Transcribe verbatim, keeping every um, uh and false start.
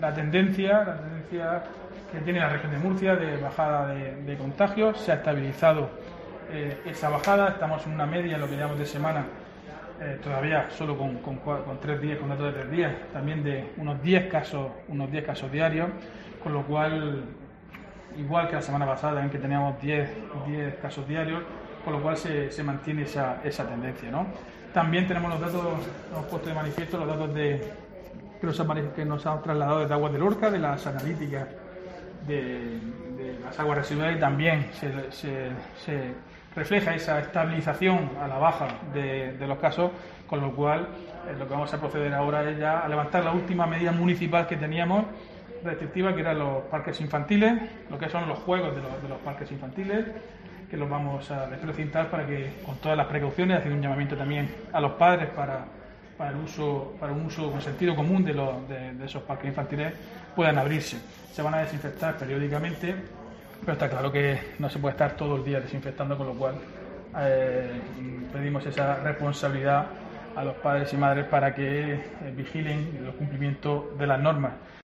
La tendencia, la tendencia que tiene la región de Murcia de bajada de, de contagios, se ha estabilizado eh, esa bajada, estamos en una media en lo que llamamos de semana, eh, todavía solo con, con, con tres días, con datos de tres días, también de unos diez casos, unos diez casos diarios, con lo cual, igual que la semana pasada en que teníamos diez casos diarios, con lo cual se, se mantiene esa, esa tendencia, ¿no? También tenemos los datos, hemos puesto de manifiesto los datos de que nos, han, que nos han trasladado desde Aguas de Lorca, de las analíticas de, de las aguas residuales, y también se, se, se refleja esa estabilización a la baja de, de los casos, con lo cual eh, lo que vamos a proceder ahora es ya a levantar la última medida municipal que teníamos restrictiva, que eran los parques infantiles, lo que son los juegos de los, de los parques infantiles, que los vamos a desprecintar para que, con todas las precauciones, hacer un llamamiento también a los padres para para, el uso, para un uso con sentido común de, los, de, de esos parques infantiles, puedan abrirse. Se van a desinfectar periódicamente, pero está claro que no se puede estar todo el día desinfectando, con lo cual eh, pedimos esa responsabilidad a los padres y madres para que eh, vigilen el cumplimiento de las normas.